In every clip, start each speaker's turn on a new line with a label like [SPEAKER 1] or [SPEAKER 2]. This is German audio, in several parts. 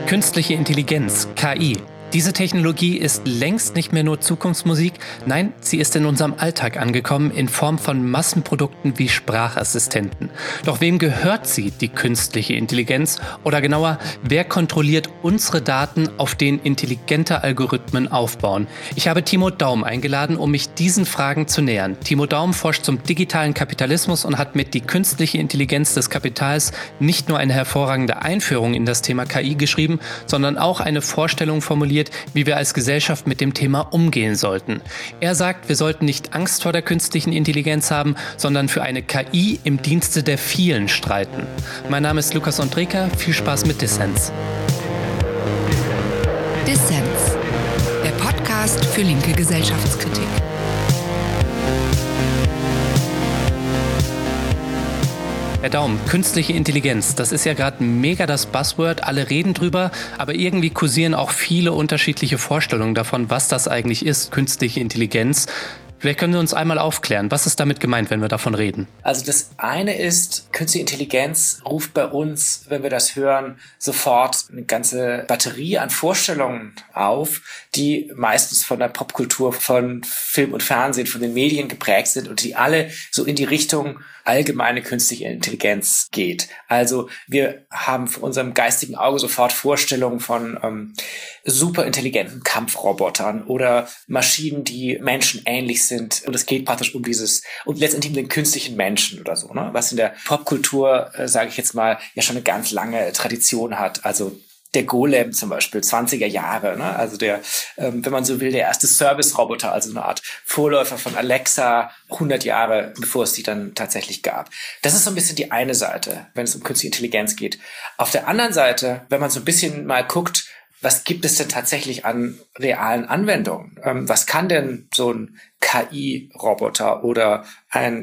[SPEAKER 1] Künstliche Intelligenz, KI. Diese Technologie ist längst nicht mehr nur Zukunftsmusik, nein, sie ist in unserem Alltag angekommen in Form von Massenprodukten wie Sprachassistenten. Doch wem gehört sie, die künstliche Intelligenz? Oder genauer, wer kontrolliert unsere Daten, auf denen intelligente Algorithmen aufbauen? Ich habe Timo Daum eingeladen, um mich diesen Fragen zu nähern. Timo Daum forscht zum digitalen Kapitalismus und hat mit Die künstliche Intelligenz des Kapitals nicht nur eine hervorragende Einführung in das Thema KI geschrieben, sondern auch eine Vorstellung formuliert, wie wir als Gesellschaft mit dem Thema umgehen sollten. Er sagt, wir sollten nicht Angst vor der künstlichen Intelligenz haben, sondern für eine KI im Dienste der vielen streiten. Mein Name ist Lukas Ondreka, viel Spaß mit Dissens.
[SPEAKER 2] Dissens, der Podcast für linke Gesellschaftskritik.
[SPEAKER 1] Herr Daum, künstliche Intelligenz, das ist ja gerade mega das Buzzword, alle reden drüber, aber irgendwie kursieren auch viele unterschiedliche Vorstellungen davon, was das eigentlich ist, künstliche Intelligenz. Vielleicht können Sie uns einmal aufklären, was ist damit gemeint, wenn wir davon reden?
[SPEAKER 3] Also das eine ist, künstliche Intelligenz ruft bei uns, wenn wir das hören, sofort eine ganze Batterie an Vorstellungen auf, die meistens von der Popkultur, von Film und Fernsehen, von den Medien geprägt sind und die alle so in die Richtung allgemeine künstliche Intelligenz geht. Also wir haben vor unserem geistigen Auge sofort Vorstellungen von superintelligenten Kampfrobotern oder Maschinen, die menschenähnlich sind. Und es geht praktisch um letztendlich um den künstlichen Menschen oder so, ne? Was in der Popkultur, sage ich jetzt mal, ja schon eine ganz lange Tradition hat. Also der Golem zum Beispiel, 20er Jahre, ne? Also der, wenn man so will, der erste Service-Roboter, also eine Art Vorläufer von Alexa, 100 Jahre, bevor es die dann tatsächlich gab. Das ist so ein bisschen die eine Seite, wenn es um künstliche Intelligenz geht. Auf der anderen Seite, wenn man so ein bisschen mal guckt, was gibt es denn tatsächlich an realen Anwendungen? Was kann denn so ein KI-Roboter oder eine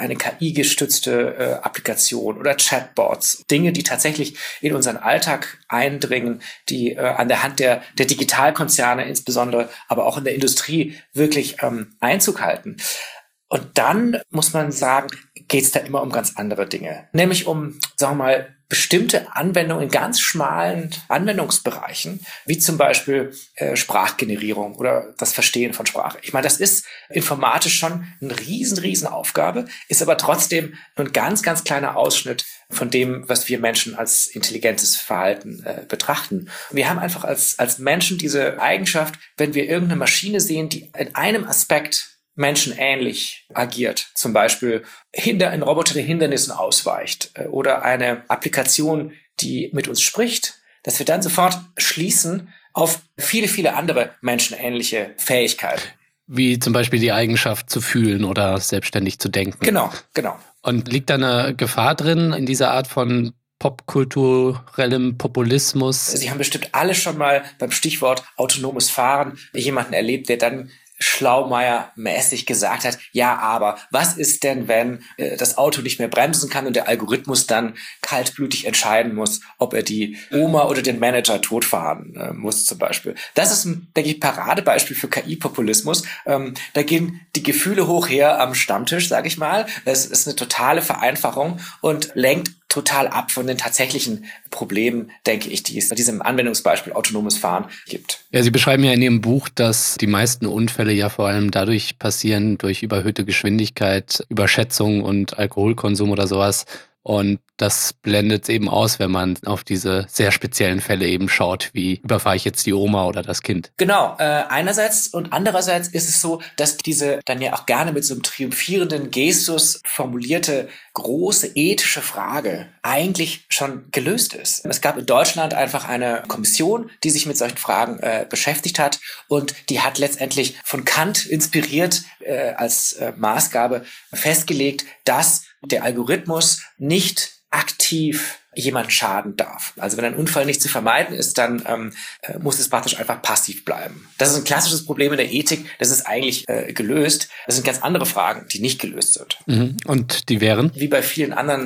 [SPEAKER 3] KI-gestützte Applikation oder Chatbots? Dinge, die tatsächlich in unseren Alltag eindringen, die an der Hand der Digitalkonzerne insbesondere, aber auch in der Industrie wirklich Einzug halten. Und dann muss man sagen, geht es da immer um ganz andere Dinge. Nämlich um, sagen wir mal, bestimmte Anwendungen in ganz schmalen Anwendungsbereichen, wie zum Beispiel Sprachgenerierung oder das Verstehen von Sprache. Ich meine, das ist informatisch schon eine riesen Aufgabe, ist aber trotzdem nur ein ganz kleiner Ausschnitt von dem, was wir Menschen als intelligentes Verhalten betrachten. Und wir haben einfach als Menschen diese Eigenschaft, wenn wir irgendeine Maschine sehen, die in einem Aspekt menschenähnlich agiert. Zum Beispiel ein Roboter, der Hindernissen ausweicht oder eine Applikation, die mit uns spricht, dass wir dann sofort schließen auf viele andere menschenähnliche Fähigkeiten.
[SPEAKER 1] Wie zum Beispiel die Eigenschaft zu fühlen oder selbstständig zu denken.
[SPEAKER 3] Genau.
[SPEAKER 1] Und liegt da eine Gefahr drin in dieser Art von popkulturellem Populismus?
[SPEAKER 3] Sie haben bestimmt alle schon mal beim Stichwort autonomes Fahren jemanden erlebt, der dann Schlaumeier-mäßig gesagt hat, ja, aber was ist denn, wenn das Auto nicht mehr bremsen kann und der Algorithmus dann kaltblütig entscheiden muss, ob er die Oma oder den Manager totfahren muss zum Beispiel. Das ist ein, denke ich, Paradebeispiel für KI-Populismus. Da gehen die Gefühle hoch her am Stammtisch, sage ich mal. Es ist eine totale Vereinfachung und lenkt total ab von den tatsächlichen Problemen, denke ich, die es bei diesem Anwendungsbeispiel autonomes Fahren gibt.
[SPEAKER 1] Ja, Sie beschreiben ja in Ihrem Buch, dass die meisten Unfälle ja vor allem dadurch passieren, durch überhöhte Geschwindigkeit, Überschätzung und Alkoholkonsum oder sowas. Und das blendet eben aus, wenn man auf diese sehr speziellen Fälle eben schaut, wie überfahre ich jetzt die Oma oder das Kind.
[SPEAKER 3] Genau, einerseits und andererseits ist es so, dass diese dann ja auch gerne mit so einem triumphierenden Gestus formulierte große ethische Frage eigentlich schon gelöst ist. Es gab in Deutschland einfach eine Kommission, die sich mit solchen Fragen beschäftigt hat und die hat letztendlich von Kant inspiriert als Maßgabe festgelegt, dass der Algorithmus nicht aktiv jemand schaden darf. Also wenn ein Unfall nicht zu vermeiden ist, dann muss es praktisch einfach passiv bleiben. Das ist ein klassisches Problem in der Ethik. Das ist eigentlich gelöst. Das sind ganz andere Fragen, die nicht gelöst sind.
[SPEAKER 1] Und die wären?
[SPEAKER 3] Wie bei vielen anderen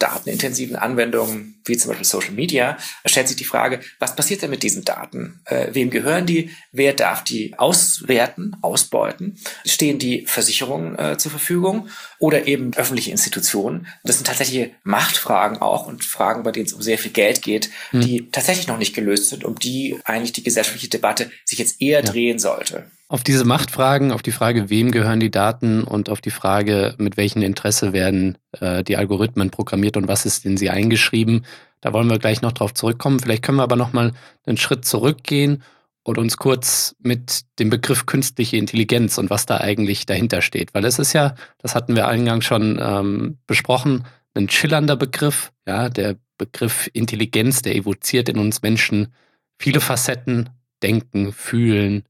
[SPEAKER 3] datenintensiven Anwendungen, wie zum Beispiel Social Media, stellt sich die Frage, was passiert denn mit diesen Daten? Wem gehören die? Wer darf die auswerten, ausbeuten? Stehen die Versicherungen zur Verfügung oder eben öffentliche Institutionen? Das sind tatsächlich Machtfragen auch und Fragen, bei denen es um sehr viel Geld geht, die tatsächlich noch nicht gelöst sind, um die eigentlich die gesellschaftliche Debatte sich jetzt eher drehen sollte.
[SPEAKER 4] Auf diese Machtfragen, auf die Frage, wem gehören die Daten und auf die Frage, mit welchem Interesse werden die Algorithmen programmiert und was ist in sie eingeschrieben, da wollen wir gleich noch drauf zurückkommen. Vielleicht können wir aber noch mal einen Schritt zurückgehen und uns kurz mit dem Begriff künstliche Intelligenz und was da eigentlich dahinter steht. Weil es ist ja, das hatten wir eingangs schon besprochen, ein schillernder Begriff. Ja, der Begriff Intelligenz, der evoziert in uns Menschen viele Facetten, Denken, Fühlen,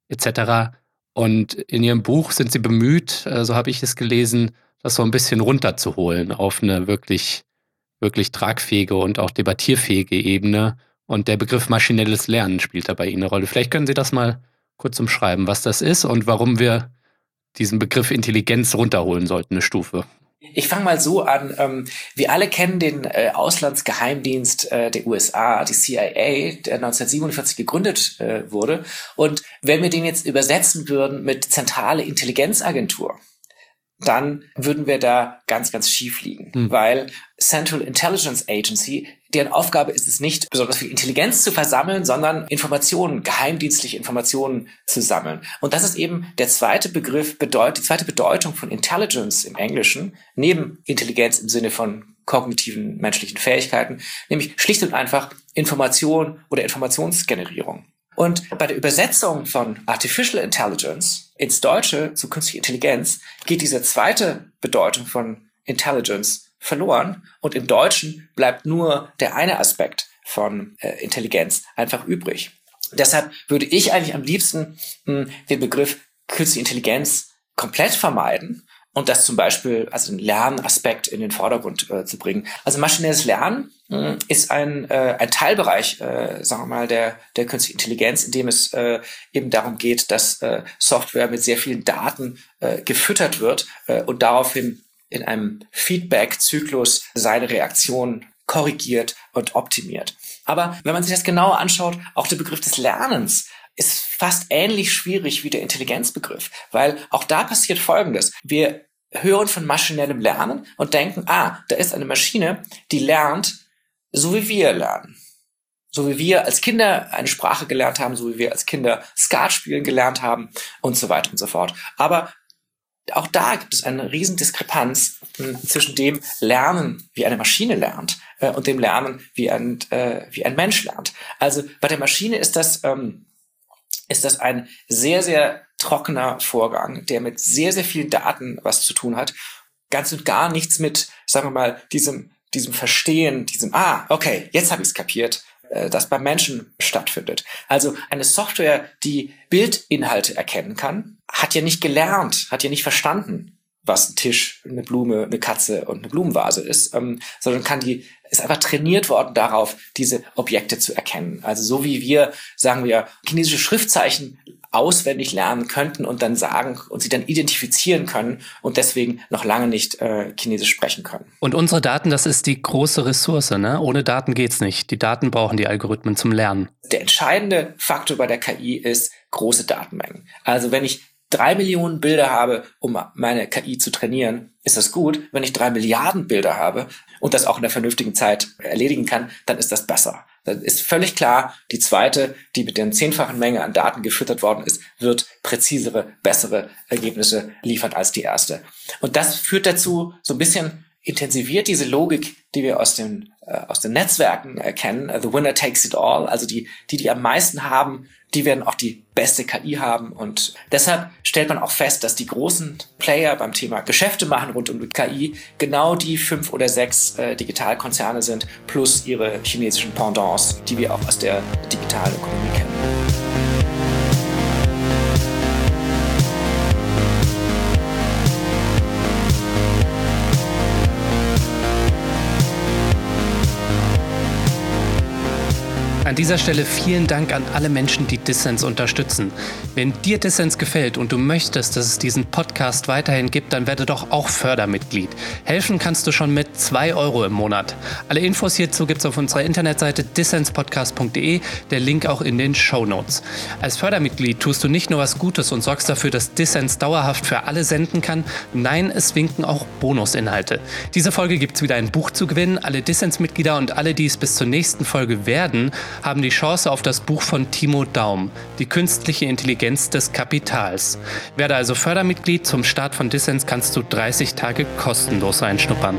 [SPEAKER 4] etc. Und in Ihrem Buch sind Sie bemüht, so habe ich es gelesen, das so ein bisschen runterzuholen auf eine wirklich, wirklich tragfähige und auch debattierfähige Ebene. Und der Begriff maschinelles Lernen spielt da bei Ihnen eine Rolle. Vielleicht können Sie das mal kurz umschreiben, was das ist und warum wir diesen Begriff Intelligenz runterholen sollten, eine Stufe.
[SPEAKER 3] Ich fange mal so an. Wir alle kennen den Auslandsgeheimdienst der USA, die CIA, der 1947 gegründet wurde. Und wenn wir den jetzt übersetzen würden mit zentrale Intelligenzagentur, dann würden wir da ganz, ganz schief liegen. Weil Central Intelligence Agency, deren Aufgabe ist es nicht, besonders viel Intelligenz zu versammeln, sondern Informationen, geheimdienstliche Informationen zu sammeln. Und das ist eben der zweite Begriff, die zweite Bedeutung von Intelligence im Englischen, neben Intelligenz im Sinne von kognitiven menschlichen Fähigkeiten, nämlich schlicht und einfach Information oder Informationsgenerierung. Und bei der Übersetzung von Artificial Intelligence ins Deutsche zu künstlicher Intelligenz geht diese zweite Bedeutung von Intelligence verloren und im Deutschen bleibt nur der eine Aspekt von Intelligenz einfach übrig. Deshalb würde ich eigentlich am liebsten den Begriff künstliche Intelligenz komplett vermeiden und das zum Beispiel als einen Lernaspekt in den Vordergrund zu bringen. Also maschinelles Lernen ist ein Teilbereich, sagen wir mal, der künstlichen Intelligenz, in dem es eben darum geht, dass Software mit sehr vielen Daten gefüttert wird und daraufhin in einem Feedback-Zyklus seine Reaktion korrigiert und optimiert. Aber wenn man sich das genauer anschaut, auch der Begriff des Lernens ist fast ähnlich schwierig wie der Intelligenzbegriff, weil auch da passiert Folgendes. Wir hören von maschinellem Lernen und denken, da ist eine Maschine, die lernt, so wie wir lernen. So wie wir als Kinder eine Sprache gelernt haben, so wie wir als Kinder Skat spielen gelernt haben und so weiter und so fort. Aber auch da gibt es eine riesen Diskrepanz zwischen dem Lernen, wie eine Maschine lernt, und dem Lernen, wie ein Mensch lernt. Also bei der Maschine ist das ein sehr, sehr trockener Vorgang, der mit sehr, sehr vielen Daten was zu tun hat. Ganz und gar nichts mit, sagen wir mal, diesem Verstehen, okay, jetzt habe ich es kapiert, das beim Menschen stattfindet. Also eine Software, die Bildinhalte erkennen kann, hat ja nicht gelernt, hat ja nicht verstanden, was ein Tisch, eine Blume, eine Katze und eine Blumenvase ist, sondern ist einfach trainiert worden darauf, diese Objekte zu erkennen. Also so wie wir, sagen wir, chinesische Schriftzeichen auswendig lernen könnten und dann sagen und sie dann identifizieren können und deswegen noch lange nicht Chinesisch sprechen können.
[SPEAKER 1] Und unsere Daten, das ist die große Ressource, ne? Ohne Daten geht's nicht. Die Daten brauchen die Algorithmen zum Lernen.
[SPEAKER 3] Der entscheidende Faktor bei der KI ist große Datenmengen. Also wenn ich 3 Millionen Bilder habe, um meine KI zu trainieren, ist das gut. Wenn ich 3 Milliarden Bilder habe und das auch in der vernünftigen Zeit erledigen kann, dann ist das besser. Dann ist völlig klar, die zweite, die mit der 10-fachen Menge an Daten gefüttert worden ist, wird präzisere, bessere Ergebnisse liefern als die erste. Und das führt dazu, so ein bisschen intensiviert diese Logik, die wir aus den Netzwerken kennen. The winner takes it all. Also die am meisten haben, die werden auch die beste KI haben. Und deshalb stellt man auch fest, dass die großen Player beim Thema Geschäfte machen rund um die KI genau die 5 oder 6 Digitalkonzerne sind, plus ihre chinesischen Pendants, die wir auch aus der digitalen Ökonomie kennen.
[SPEAKER 1] An dieser Stelle vielen Dank an alle Menschen, die Dissens unterstützen. Wenn dir Dissens gefällt und du möchtest, dass es diesen Podcast weiterhin gibt, dann werde doch auch Fördermitglied. Helfen kannst du schon mit 2 € im Monat. Alle Infos hierzu gibt's auf unserer Internetseite dissenspodcast.de, der Link auch in den Shownotes. Als Fördermitglied tust du nicht nur was Gutes und sorgst dafür, dass Dissens dauerhaft für alle senden kann, nein, es winken auch Bonusinhalte. Diese Folge gibt's wieder ein Buch zu gewinnen. Alle Dissens-Mitglieder und alle, die es bis zur nächsten Folge werden, haben die Chance auf das Buch von Timo Daum, Die künstliche Intelligenz des Kapitals. Werde also Fördermitglied. Zum Start von Dissens kannst du 30 Tage kostenlos reinschnuppern.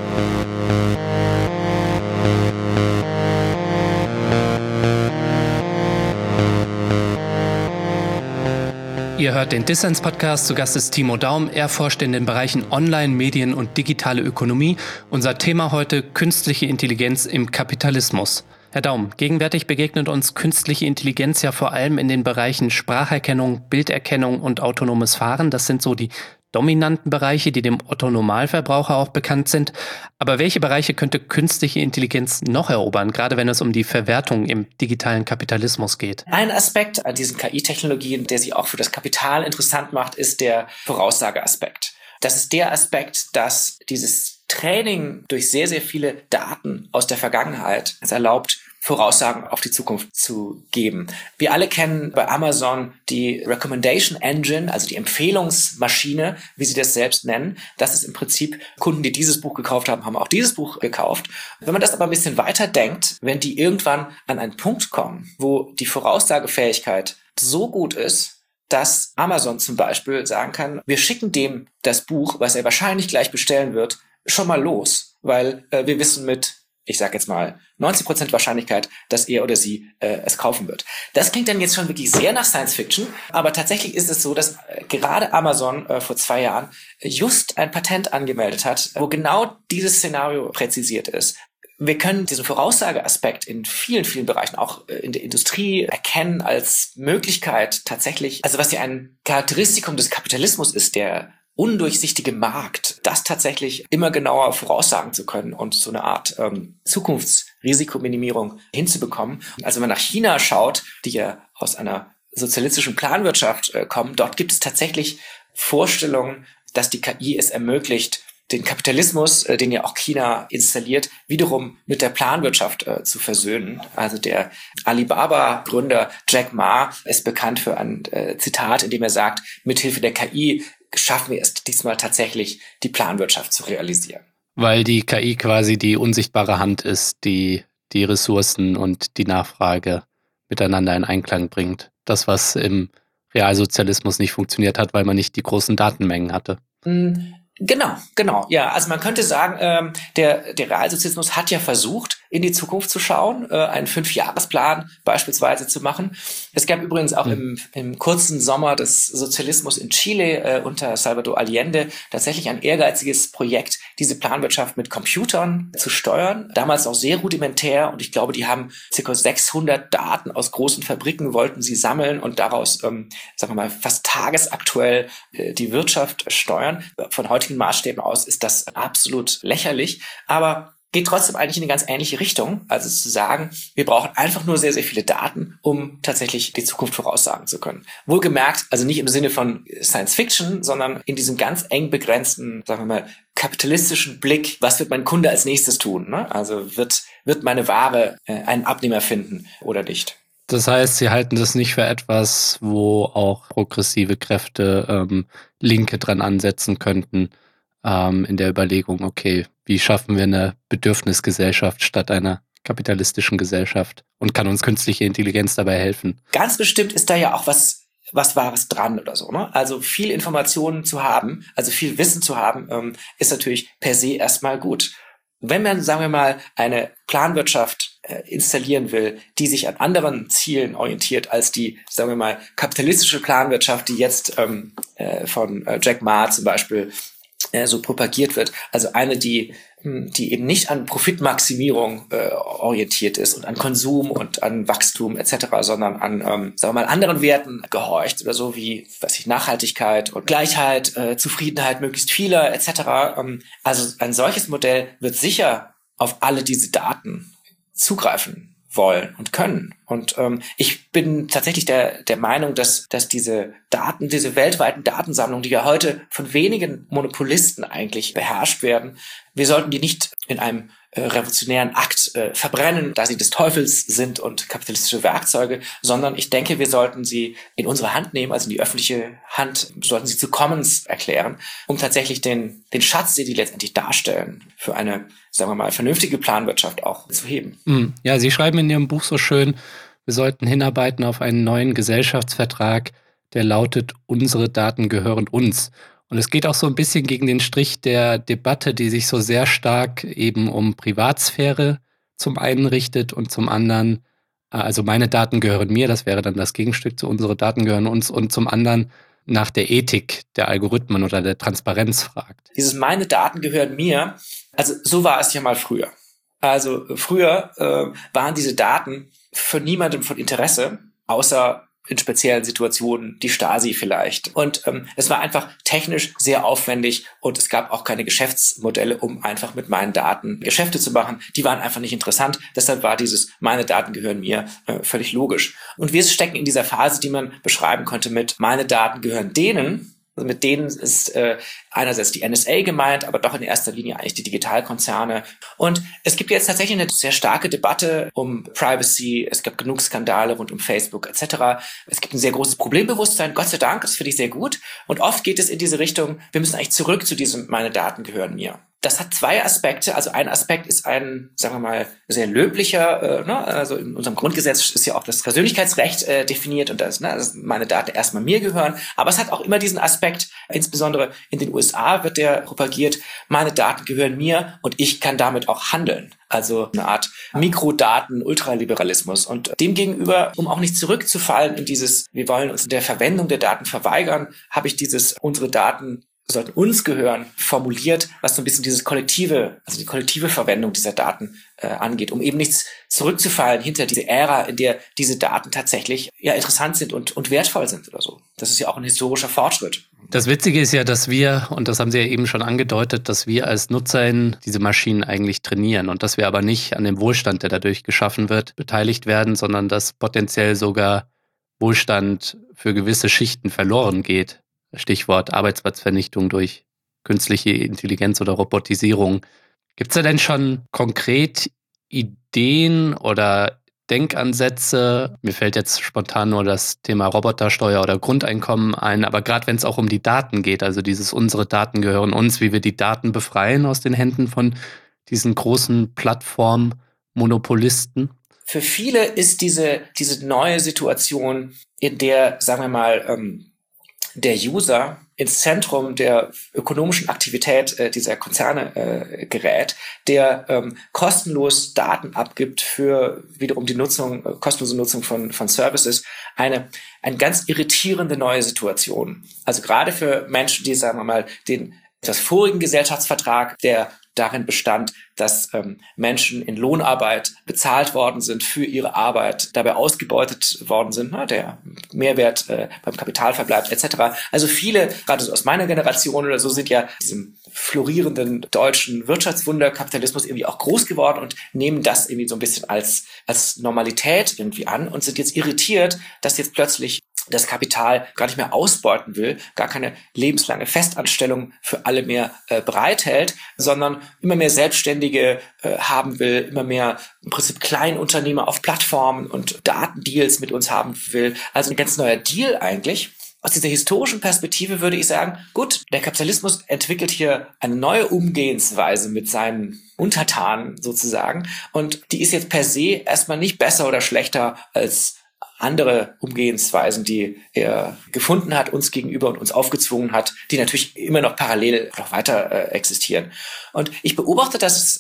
[SPEAKER 1] Ihr hört den Dissens-Podcast, zu Gast ist Timo Daum. Er forscht in den Bereichen Online, Medien und digitale Ökonomie. Unser Thema heute: künstliche Intelligenz im Kapitalismus. Herr Daum, gegenwärtig begegnet uns künstliche Intelligenz ja vor allem in den Bereichen Spracherkennung, Bilderkennung und autonomes Fahren. Das sind so die dominanten Bereiche, die dem Otto-Normalverbraucher auch bekannt sind. Aber welche Bereiche könnte künstliche Intelligenz noch erobern, gerade wenn es um die Verwertung im digitalen Kapitalismus geht?
[SPEAKER 3] Ein Aspekt an diesen KI-Technologien, der sie auch für das Kapital interessant macht, ist der Voraussageaspekt. Das ist der Aspekt, dass dieses Training durch sehr, sehr viele Daten aus der Vergangenheit es erlaubt, Voraussagen auf die Zukunft zu geben. Wir alle kennen bei Amazon die Recommendation Engine, also die Empfehlungsmaschine, wie sie das selbst nennen. Das ist im Prinzip, Kunden, die dieses Buch gekauft haben, haben auch dieses Buch gekauft. Wenn man das aber ein bisschen weiter denkt, wenn die irgendwann an einen Punkt kommen, wo die Voraussagefähigkeit so gut ist, dass Amazon zum Beispiel sagen kann, wir schicken dem das Buch, was er wahrscheinlich gleich bestellen wird, schon mal los, weil wir wissen mit, ich sage jetzt mal, 90% Wahrscheinlichkeit, dass er oder sie es kaufen wird. Das klingt dann jetzt schon wirklich sehr nach Science Fiction, aber tatsächlich ist es so, dass gerade Amazon vor 2 Jahren just ein Patent angemeldet hat, wo genau dieses Szenario präzisiert ist. Wir können diesen Voraussageaspekt in vielen, vielen Bereichen, auch in der Industrie, erkennen als Möglichkeit tatsächlich, also was ja ein Charakteristikum des Kapitalismus ist, der undurchsichtige Markt, das tatsächlich immer genauer voraussagen zu können und so eine Art Zukunftsrisikominimierung hinzubekommen. Also wenn man nach China schaut, die ja aus einer sozialistischen Planwirtschaft kommen, dort gibt es tatsächlich Vorstellungen, dass die KI es ermöglicht, den Kapitalismus, den ja auch China installiert, wiederum mit der Planwirtschaft zu versöhnen. Also der Alibaba-Gründer Jack Ma ist bekannt für ein Zitat, in dem er sagt, mithilfe der KI schaffen wir es diesmal tatsächlich, die Planwirtschaft zu realisieren.
[SPEAKER 4] Weil die KI quasi die unsichtbare Hand ist, die die Ressourcen und die Nachfrage miteinander in Einklang bringt. Das, was im Realsozialismus nicht funktioniert hat, weil man nicht die großen Datenmengen hatte.
[SPEAKER 3] Genau. Ja, also man könnte sagen, der Realsozialismus hat ja versucht, in die Zukunft zu schauen, einen 5-Jahresplan beispielsweise zu machen. Es gab übrigens auch im kurzen Sommer des Sozialismus in Chile unter Salvador Allende tatsächlich ein ehrgeiziges Projekt, diese Planwirtschaft mit Computern zu steuern. Damals auch sehr rudimentär und ich glaube, die haben ca. 600 Daten aus großen Fabriken, wollten sie sammeln und daraus, sagen wir mal, fast tagesaktuell die Wirtschaft steuern. Von heutigen Maßstäben aus ist das absolut lächerlich, aber geht trotzdem eigentlich in eine ganz ähnliche Richtung. Also zu sagen, wir brauchen einfach nur sehr, sehr viele Daten, um tatsächlich die Zukunft voraussagen zu können. Wohlgemerkt, also nicht im Sinne von Science Fiction, sondern in diesem ganz eng begrenzten, sagen wir mal, kapitalistischen Blick, was wird mein Kunde als nächstes tun? Ne? Also wird meine Ware einen Abnehmer finden oder nicht?
[SPEAKER 4] Das heißt, Sie halten das nicht für etwas, wo auch progressive Kräfte Linke dran ansetzen könnten, in der Überlegung, okay, wie schaffen wir eine Bedürfnisgesellschaft statt einer kapitalistischen Gesellschaft und kann uns künstliche Intelligenz dabei helfen?
[SPEAKER 3] Ganz bestimmt ist da ja auch was Wahres dran oder so. Ne? Also viel Informationen zu haben, also viel Wissen zu haben, ist natürlich per se erstmal gut. Wenn man, sagen wir mal, eine Planwirtschaft installieren will, die sich an anderen Zielen orientiert als die, sagen wir mal, kapitalistische Planwirtschaft, die jetzt von Jack Ma zum Beispiel so propagiert wird. Also eine, die eben nicht an Profitmaximierung orientiert ist und an Konsum und an Wachstum etc., sondern an, sagen wir mal, anderen Werten gehorcht oder so wie, Nachhaltigkeit und Gleichheit, Zufriedenheit möglichst vieler etc. Also ein solches Modell wird sicher auf alle diese Daten zugreifen wollen und können. Und ich bin tatsächlich der Meinung, dass diese Daten, diese weltweiten Datensammlungen, die ja heute von wenigen Monopolisten eigentlich beherrscht werden, wir sollten die nicht in einem revolutionären Akt verbrennen, da sie des Teufels sind und kapitalistische Werkzeuge, sondern ich denke, wir sollten sie in unsere Hand nehmen, also in die öffentliche Hand, sollten sie zu Commons erklären, um tatsächlich den Schatz, den die letztendlich darstellen, für eine, sagen wir mal, vernünftige Planwirtschaft auch zu heben.
[SPEAKER 4] Ja, Sie schreiben in Ihrem Buch so schön, wir sollten hinarbeiten auf einen neuen Gesellschaftsvertrag, der lautet, unsere Daten gehören uns. Und es geht auch so ein bisschen gegen den Strich der Debatte, die sich so sehr stark eben um Privatsphäre zum einen richtet und zum anderen, also meine Daten gehören mir, das wäre dann das Gegenstück zu unsere Daten gehören uns, und zum anderen nach der Ethik der Algorithmen oder der Transparenz fragt.
[SPEAKER 3] Dieses meine Daten gehören mir, also so war es ja mal früher. Also früher waren diese Daten für niemandem von Interesse, außer in speziellen Situationen, die Stasi vielleicht. Und es war einfach technisch sehr aufwendig und es gab auch keine Geschäftsmodelle, um einfach mit meinen Daten Geschäfte zu machen. Die waren einfach nicht interessant. Deshalb war dieses meine Daten gehören mir völlig logisch. Und wir stecken in dieser Phase, die man beschreiben konnte mit meine Daten gehören denen. Also mit denen ist einerseits die NSA gemeint, aber doch in erster Linie eigentlich die Digitalkonzerne. Und es gibt jetzt tatsächlich eine sehr starke Debatte um Privacy. Es gab genug Skandale rund um Facebook etc. Es gibt ein sehr großes Problembewusstsein. Gott sei Dank, das finde ich sehr gut. Und oft geht es in diese Richtung, wir müssen eigentlich zurück zu diesem meine Daten gehören mir. Das hat zwei Aspekte. Also ein Aspekt ist ein, sagen wir mal, sehr löblicher. Also in unserem Grundgesetz ist ja auch das Persönlichkeitsrecht definiert und dass meine Daten erstmal mir gehören. Aber es hat auch immer diesen Aspekt, insbesondere in den USA wird der propagiert, meine Daten gehören mir und ich kann damit auch handeln. Also eine Art Mikrodaten-Ultraliberalismus. Und demgegenüber, um auch nicht zurückzufallen in dieses, wir wollen uns der Verwendung der Daten verweigern, habe ich dieses, unsere Daten sollten uns gehören, formuliert, was so ein bisschen dieses kollektive, also die kollektive Verwendung dieser Daten angeht, um eben nichts zurückzufallen hinter diese Ära, in der diese Daten tatsächlich ja interessant sind und wertvoll sind oder so. Das ist ja auch ein historischer Fortschritt.
[SPEAKER 4] Das Witzige ist ja, dass wir, und das haben Sie ja eben schon angedeutet, dass wir als NutzerInnen diese Maschinen eigentlich trainieren und dass wir aber nicht an dem Wohlstand, der dadurch geschaffen wird, beteiligt werden, sondern dass potenziell sogar Wohlstand für gewisse Schichten verloren geht. Stichwort Arbeitsplatzvernichtung durch künstliche Intelligenz oder Robotisierung. Gibt es da denn schon konkret Ideen oder Denkansätze? Mir fällt jetzt spontan nur das Thema Robotersteuer oder Grundeinkommen ein, aber gerade wenn es auch um die Daten geht, also dieses unsere Daten gehören uns, wie wir die Daten befreien aus den Händen von diesen großen Plattform-Monopolisten?
[SPEAKER 3] Für viele ist diese neue Situation, in der, sagen wir mal, der User ins Zentrum der ökonomischen Aktivität dieser Konzerne gerät, der kostenlos Daten abgibt für wiederum die kostenlose Nutzung von Services, eine ganz irritierende neue Situation. Also gerade für Menschen, die, sagen wir mal, den etwas vorigen Gesellschaftsvertrag, der darin bestand, dass Menschen in Lohnarbeit bezahlt worden sind für ihre Arbeit, dabei ausgebeutet worden sind, der Mehrwert beim Kapital verbleibt etc. Also viele, gerade so aus meiner Generation oder so, sind ja diesem florierenden deutschen Wirtschaftswunder Kapitalismus irgendwie auch groß geworden und nehmen das irgendwie so ein bisschen als Normalität irgendwie an und sind jetzt irritiert, dass jetzt plötzlich das Kapital gar nicht mehr ausbeuten will, gar keine lebenslange Festanstellung für alle mehr bereithält, sondern immer mehr Selbstständige haben will, immer mehr im Prinzip Kleinunternehmer auf Plattformen und Datendeals mit uns haben will. Also ein ganz neuer Deal eigentlich. Aus dieser historischen Perspektive würde ich sagen, gut, der Kapitalismus entwickelt hier eine neue Umgehensweise mit seinen Untertanen sozusagen und die ist jetzt per se erstmal nicht besser oder schlechter als andere Umgehensweisen, die er gefunden hat, uns gegenüber und uns aufgezwungen hat, die natürlich immer noch parallel noch weiter existieren. Und ich beobachte das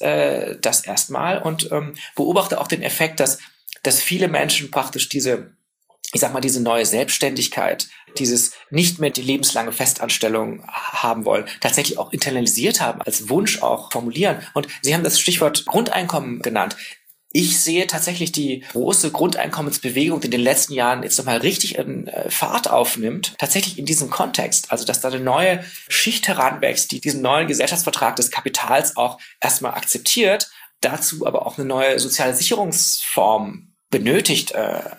[SPEAKER 3] erstmal und beobachte auch den Effekt, dass viele Menschen praktisch diese neue Selbstständigkeit, dieses nicht mehr die lebenslange Festanstellung haben wollen, tatsächlich auch internalisiert haben, als Wunsch auch formulieren. Und Sie haben das Stichwort Grundeinkommen genannt. Ich sehe tatsächlich die große Grundeinkommensbewegung, die in den letzten Jahren jetzt nochmal richtig Fahrt aufnimmt, tatsächlich in diesem Kontext. Also, dass da eine neue Schicht heranwächst, die diesen neuen Gesellschaftsvertrag des Kapitals auch erstmal akzeptiert, dazu aber auch eine neue soziale Sicherungsform benötigt,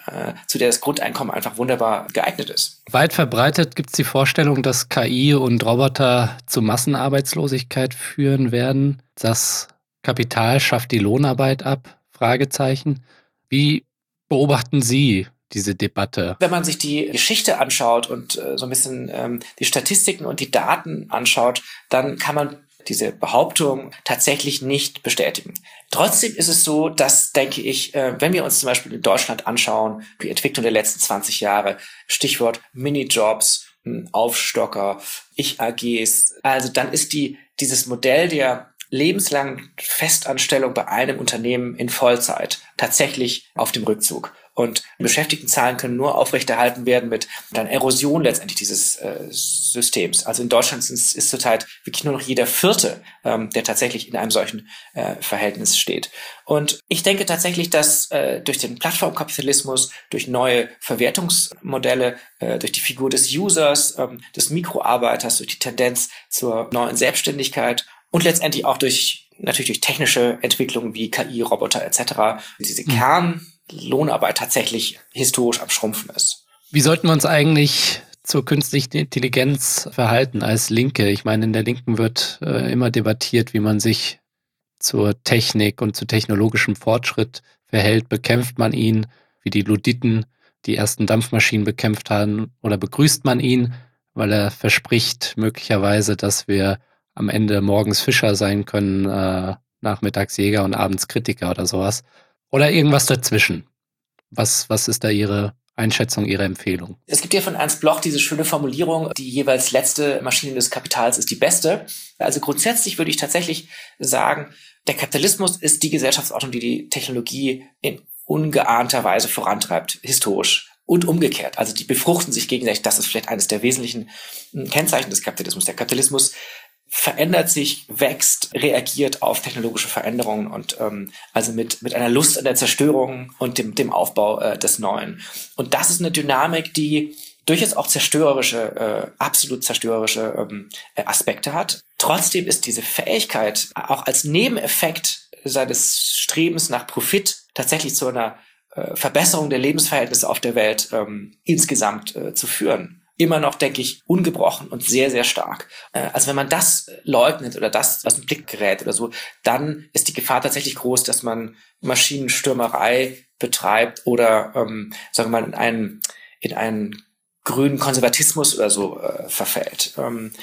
[SPEAKER 3] zu der das Grundeinkommen einfach wunderbar geeignet ist.
[SPEAKER 4] Weit verbreitet gibt es die Vorstellung, dass KI und Roboter zu Massenarbeitslosigkeit führen werden. Das Kapital schafft die Lohnarbeit ab? Fragezeichen. Wie beobachten Sie diese Debatte?
[SPEAKER 3] Wenn man sich die Geschichte anschaut und so ein bisschen die Statistiken und die Daten anschaut, dann kann man diese Behauptung tatsächlich nicht bestätigen. Trotzdem ist es so, dass, denke ich, wenn wir uns zum Beispiel in Deutschland anschauen, die Entwicklung der letzten 20 Jahre, Stichwort Minijobs, Aufstocker, Ich-AGs, also dann ist dieses Modell der lebenslangen Festanstellung bei einem Unternehmen in Vollzeit tatsächlich auf dem Rückzug. Und Beschäftigtenzahlen können nur aufrechterhalten werden mit einer Erosion letztendlich dieses Systems. Also in Deutschland ist zurzeit wirklich nur noch jeder Vierte, der tatsächlich in einem solchen Verhältnis steht. Und ich denke tatsächlich, dass durch den Plattformkapitalismus, durch neue Verwertungsmodelle, durch die Figur des Users, des Mikroarbeiters, durch die Tendenz zur neuen Selbstständigkeit und letztendlich auch natürlich durch technische Entwicklungen wie KI, Roboter etc. diese Kernlohnarbeit tatsächlich historisch am Schrumpfen ist.
[SPEAKER 4] Wie sollten wir uns eigentlich zur künstlichen Intelligenz verhalten als Linke? Ich meine, in der Linken wird immer debattiert, wie man sich zur Technik und zu technologischem Fortschritt verhält. Bekämpft man ihn, wie die Luditen die ersten Dampfmaschinen bekämpft haben, oder begrüßt man ihn, weil er verspricht möglicherweise, dass wir am Ende morgens Fischer sein können, nachmittags Jäger und abends Kritiker oder sowas. Oder irgendwas dazwischen. Was ist da Ihre Einschätzung, Ihre Empfehlung?
[SPEAKER 3] Es gibt ja von Ernst Bloch diese schöne Formulierung, die jeweils letzte Maschine des Kapitals ist die beste. Also grundsätzlich würde ich tatsächlich sagen, der Kapitalismus ist die Gesellschaftsordnung, die die Technologie in ungeahnter Weise vorantreibt, historisch. Und umgekehrt. Also die befruchten sich gegenseitig. Das ist vielleicht eines der wesentlichen Kennzeichen des Kapitalismus. Der Kapitalismus verändert sich, wächst, reagiert auf technologische Veränderungen und also mit einer Lust an der Zerstörung und dem Aufbau des Neuen. Und das ist eine Dynamik, die durchaus auch absolut zerstörerische Aspekte hat. Trotzdem ist diese Fähigkeit, auch als Nebeneffekt seines Strebens nach Profit tatsächlich zu einer Verbesserung der Lebensverhältnisse auf der Welt insgesamt zu führen, immer noch, denke ich, ungebrochen und sehr, sehr stark. Also wenn man das leugnet oder das aus dem Blick gerät oder so, dann ist die Gefahr tatsächlich groß, dass man Maschinenstürmerei betreibt oder, sagen wir mal, in einen grünen Konservatismus oder so verfällt.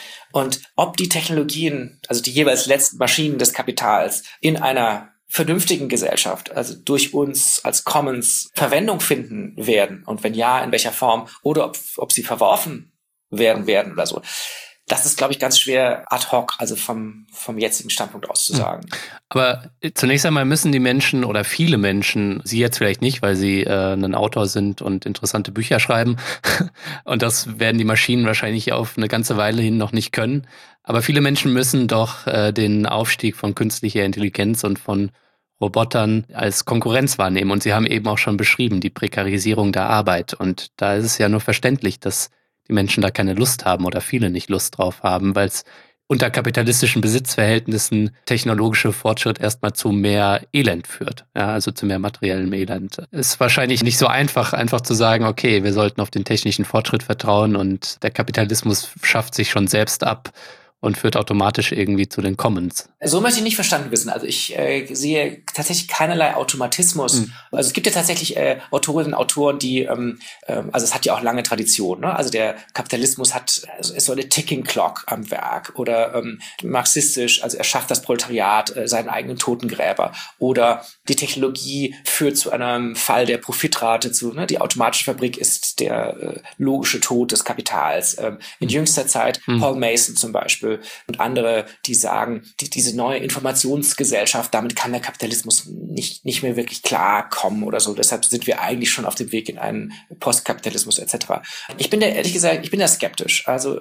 [SPEAKER 3] Und ob die Technologien, also die jeweils letzten Maschinen des Kapitals in einer vernünftigen Gesellschaft, also durch uns als Commons Verwendung finden werden und wenn ja, in welcher Form oder ob sie verworfen werden oder so. Das ist, glaube ich, ganz schwer ad hoc, also vom jetzigen Standpunkt aus zu sagen.
[SPEAKER 4] Aber zunächst einmal müssen die Menschen oder viele Menschen, Sie jetzt vielleicht nicht, weil Sie ein Autor sind und interessante Bücher schreiben und das werden die Maschinen wahrscheinlich auf eine ganze Weile hin noch nicht können, aber viele Menschen müssen doch den Aufstieg von künstlicher Intelligenz und von Robotern als Konkurrenz wahrnehmen und Sie haben eben auch schon beschrieben, die Prekarisierung der Arbeit und da ist es ja nur verständlich, dass die Menschen da keine Lust haben oder viele nicht Lust drauf haben, weil es unter kapitalistischen Besitzverhältnissen technologische Fortschritt erstmal zu mehr Elend führt, ja, also zu mehr materiellem Elend. Ist wahrscheinlich nicht so einfach zu sagen, okay, wir sollten auf den technischen Fortschritt vertrauen und der Kapitalismus schafft sich schon selbst ab und führt automatisch irgendwie zu den Commons.
[SPEAKER 3] So möchte ich nicht verstanden wissen. Also ich sehe tatsächlich keinerlei Automatismus. Also es gibt ja tatsächlich Autorinnen und Autoren, die, also es hat ja auch lange Tradition, ne? Also der Kapitalismus ist so eine Ticking Clock am Werk oder marxistisch, also er schafft das Proletariat, seinen eigenen Totengräber oder die Technologie führt zu einem Fall der Profitrate die automatische Fabrik ist der logische Tod des Kapitals. In jüngster Zeit Paul Mason zum Beispiel und andere, die sagen, diese neue Informationsgesellschaft, damit kann der Kapitalismus nicht mehr wirklich klarkommen oder so. Deshalb sind wir eigentlich schon auf dem Weg in einen Postkapitalismus etc. Ich bin da ehrlich gesagt, skeptisch. Also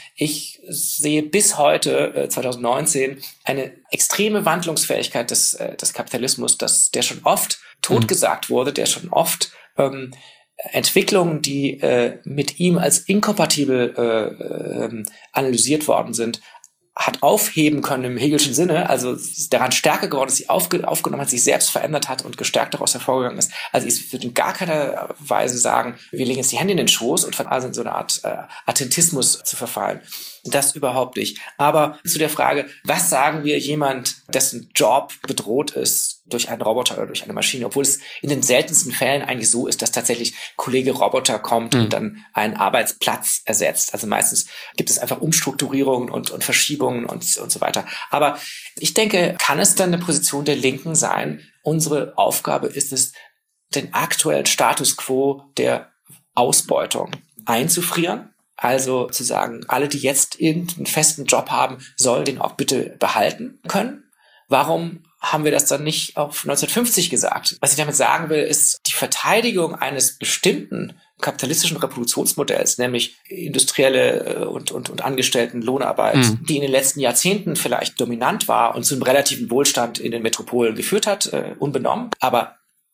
[SPEAKER 3] ich sehe bis heute, 2019, eine extreme Wandlungsfähigkeit des Kapitalismus, der schon oft totgesagt wurde, der schon oft Entwicklungen, die mit ihm als inkompatibel analysiert worden sind, hat aufheben können im Hegelschen Sinne, also daran stärker geworden ist, sie aufgenommen hat, sich selbst verändert hat und gestärkt daraus hervorgegangen ist. Also ich würde in gar keiner Weise sagen, wir legen jetzt die Hände in den Schoß und fangen in so eine Art Attentismus zu verfallen. Das überhaupt nicht. Aber zu der Frage, was sagen wir jemand, dessen Job bedroht ist durch einen Roboter oder durch eine Maschine, obwohl es in den seltensten Fällen eigentlich so ist, dass tatsächlich Kollege Roboter kommt und dann einen Arbeitsplatz ersetzt. Also meistens gibt es einfach Umstrukturierungen und Verschiebungen und so weiter. Aber ich denke, kann es dann eine Position der Linken sein? Unsere Aufgabe ist es, den aktuellen Status quo der Ausbeutung einzufrieren. Also zu sagen, alle, die jetzt irgendeinen festen Job haben, sollen den auch bitte behalten können. Warum haben wir das dann nicht auf 1950 gesagt? Was ich damit sagen will, ist die Verteidigung eines bestimmten kapitalistischen Reproduktionsmodells, nämlich industrielle und Angestellten Lohnarbeit, die in den letzten Jahrzehnten vielleicht dominant war und zu einem relativen Wohlstand in den Metropolen geführt hat, unbenommen. Aber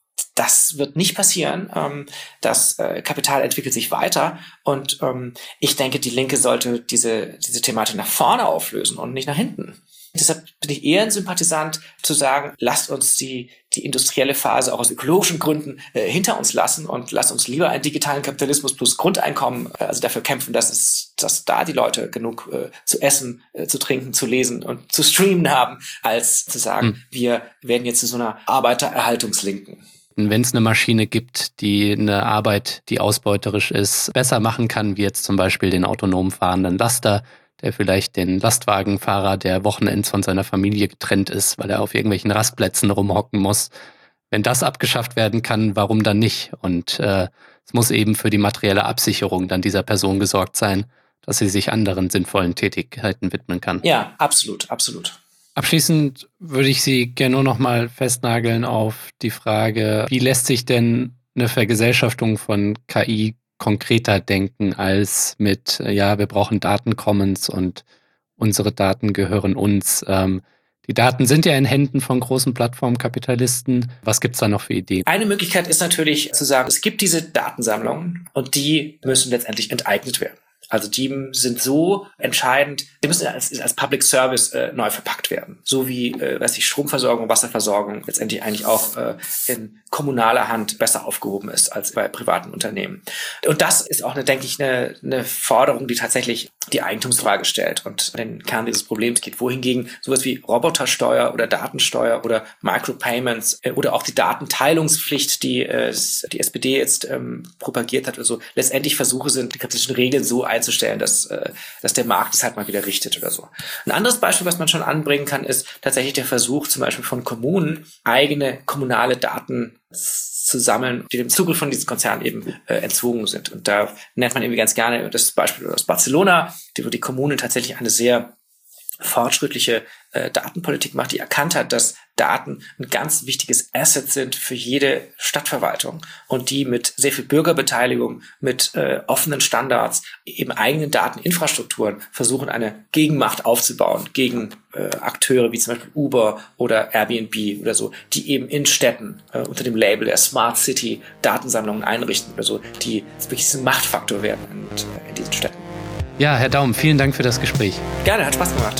[SPEAKER 3] das wird nicht passieren. Das Kapital entwickelt sich weiter und ich denke, die Linke sollte diese Thematik nach vorne auflösen und nicht nach hinten. Deshalb bin ich eher ein Sympathisant zu sagen, lasst uns die industrielle Phase auch aus ökologischen Gründen hinter uns lassen und lasst uns lieber einen digitalen Kapitalismus plus Grundeinkommen, also dafür kämpfen, dass da die Leute genug zu essen, zu trinken, zu lesen und zu streamen haben, als zu sagen, wir werden jetzt zu so einer Arbeitererhaltungslinken.
[SPEAKER 4] Wenn es eine Maschine gibt, die eine Arbeit, die ausbeuterisch ist, besser machen kann, wie jetzt zum Beispiel den autonom fahrenden Laster, der vielleicht den Lastwagenfahrer, der wochenends von seiner Familie getrennt ist, weil er auf irgendwelchen Rastplätzen rumhocken muss. Wenn das abgeschafft werden kann, warum dann nicht? Und es muss eben für die materielle Absicherung dann dieser Person gesorgt sein, dass sie sich anderen sinnvollen Tätigkeiten widmen kann.
[SPEAKER 3] Ja, absolut, absolut.
[SPEAKER 4] Abschließend würde ich Sie gerne nur noch mal festnageln auf die Frage, wie lässt sich denn eine Vergesellschaftung von KI konkreter denken als mit, wir brauchen Datencommons und unsere Daten gehören uns. Die Daten sind ja in Händen von großen Plattformkapitalisten. Was gibt's da noch für Ideen?
[SPEAKER 3] Eine Möglichkeit ist natürlich zu sagen, es gibt diese Datensammlungen und die müssen letztendlich enteignet werden. Also die sind so entscheidend, die müssen als Public Service neu verpackt werden. So wie Stromversorgung, Wasserversorgung letztendlich eigentlich auch in kommunaler Hand besser aufgehoben ist als bei privaten Unternehmen. Und das ist auch, denke ich, eine Forderung, die tatsächlich die Eigentumsfrage stellt und den Kern dieses Problems geht. Wohingegen sowas wie Robotersteuer oder Datensteuer oder Micropayments oder auch die Datenteilungspflicht, die die SPD jetzt propagiert hat, also letztendlich Versuche sind, die kapitalistischen Regeln so einzustellen, dass der Markt es halt mal wieder richtet oder so. Ein anderes Beispiel, was man schon anbringen kann, ist tatsächlich der Versuch zum Beispiel von Kommunen, eigene kommunale Daten zu sammeln, die dem Zugriff von diesen Konzernen eben entzogen sind. Und da nennt man eben ganz gerne das Beispiel aus Barcelona, wo die Kommune tatsächlich eine sehr fortschrittliche Datenpolitik macht, die erkannt hat, dass Daten ein ganz wichtiges Asset sind für jede Stadtverwaltung und die mit sehr viel Bürgerbeteiligung, mit offenen Standards, eben eigenen Dateninfrastrukturen versuchen, eine Gegenmacht aufzubauen gegen Akteure wie zum Beispiel Uber oder Airbnb oder so, die eben in Städten unter dem Label der Smart City Datensammlungen einrichten oder so, die wirklich ein Machtfaktor werden in diesen Städten.
[SPEAKER 4] Ja, Herr Daum, vielen Dank für das Gespräch.
[SPEAKER 3] Gerne, hat Spaß gemacht.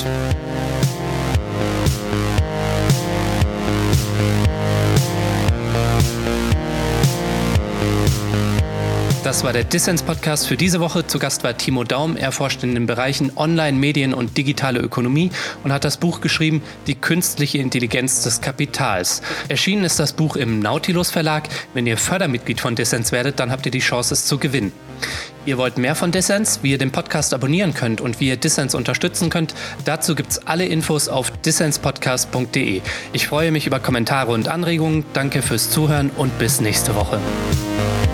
[SPEAKER 1] Das war der Dissens-Podcast für diese Woche. Zu Gast war Timo Daum. Er forscht in den Bereichen Online, Medien und digitale Ökonomie und hat das Buch geschrieben, Die künstliche Intelligenz des Kapitals. Erschienen ist das Buch im Nautilus Verlag. Wenn ihr Fördermitglied von Dissens werdet, dann habt ihr die Chance, es zu gewinnen. Ihr wollt mehr von Dissens, wie ihr den Podcast abonnieren könnt und wie ihr Dissens unterstützen könnt, dazu gibt's alle Infos auf dissenspodcast.de. Ich freue mich über Kommentare und Anregungen. Danke fürs Zuhören und bis nächste Woche.